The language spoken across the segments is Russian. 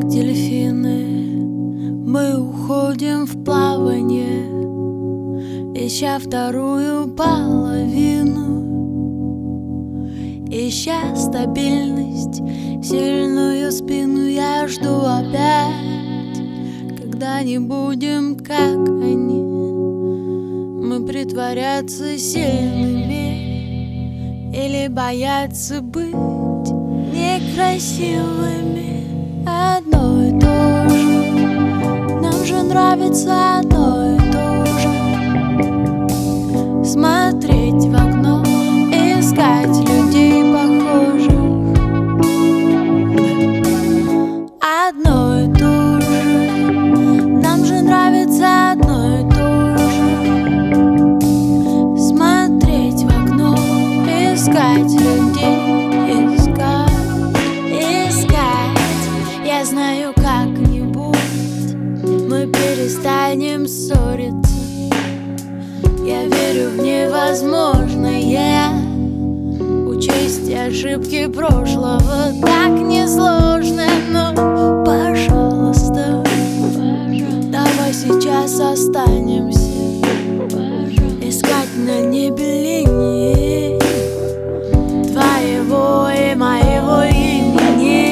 Как дельфины мы уходим в плавание, ища вторую половину, ища стабильность, сильную спину. Я жду опять, когда не будем, как они, мы притворяться сильными или бояться быть некрасивыми. Одно и то же, нам же нравится одно и то же. Смотреть в окно, искать людей похожих. Одно и то же, нам же нравится одно и то же. Смотреть в окно, искать людей. Я знаю, как-нибудь мы перестанем ссориться. Я верю в невозможное. Учесть ошибки прошлого так несложно. Но, пожалуйста, давай сейчас останемся искать на небе линии твоего и моего имени.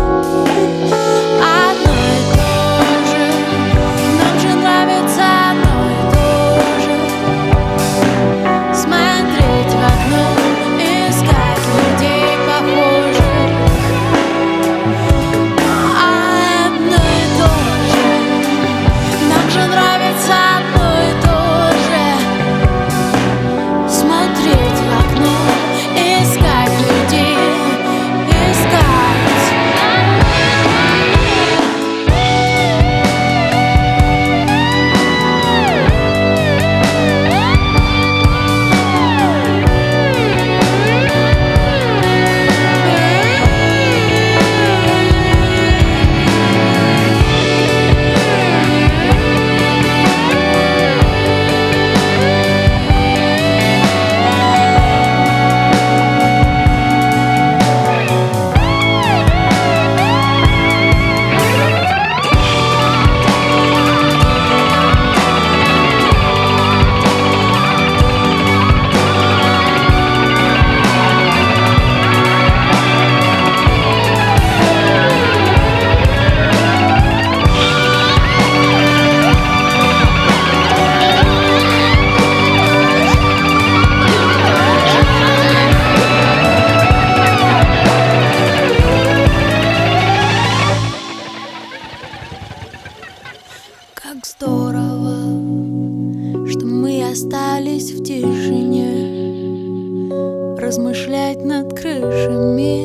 Как здорово, что мы остались в тишине, размышлять над крышами,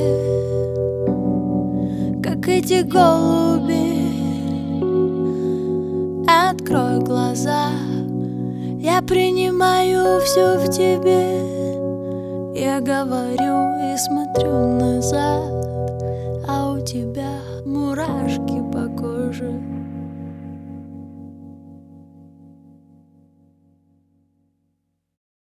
как эти голуби. Открой глаза, я принимаю все в тебе. Я говорю и смотрю назад.